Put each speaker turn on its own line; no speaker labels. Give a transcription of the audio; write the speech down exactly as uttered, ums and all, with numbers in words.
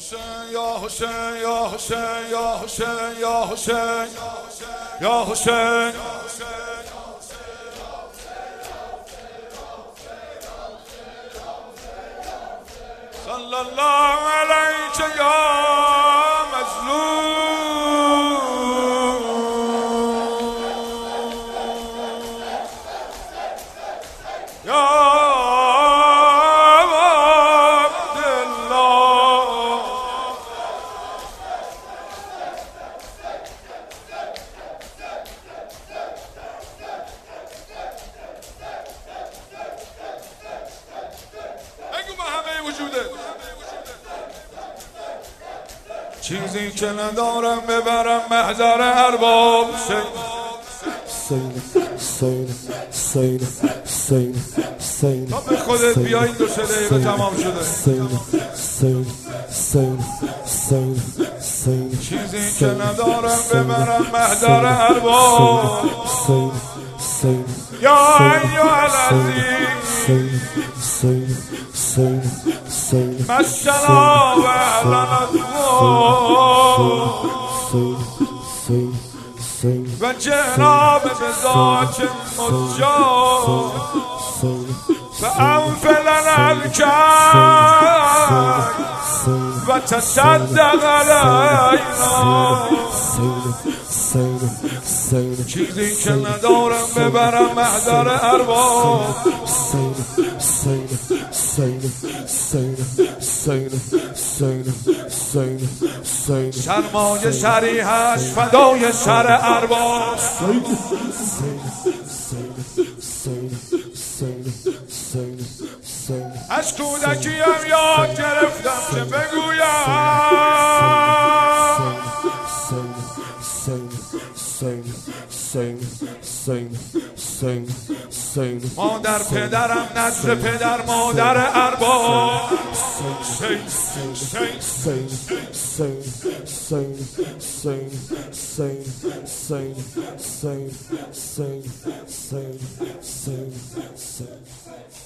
حسین یا حسین یا حسین یا حسین یا حسین یا حسین صلی الله علیک یا مظلوم یا چیزی که ندارم ببرم محضر ارباب.
حسین حسین حسین حسین حسین
تا به خودت بیایی دو سه دقیقه تمام شده.
حسین حسین حسین حسین حسین
چیزی که ندارم ببرم محضر ارباب.
حسین حسین
یا ایها العزیز
حسین حسین حسین حسین
مسنا و اهلنا و جناب بذات مجاب و انفلنا الکن و تصدق علینا. چیزی که ندارم ببرم محضر ارباب. سرمایه سری هست فدای سر ارباب. از کودکیم یاد گرفتم که بگویم مادر پدرم نزد پدر مادر ارباب.
Sing, sing, sing, sing, sing, sing.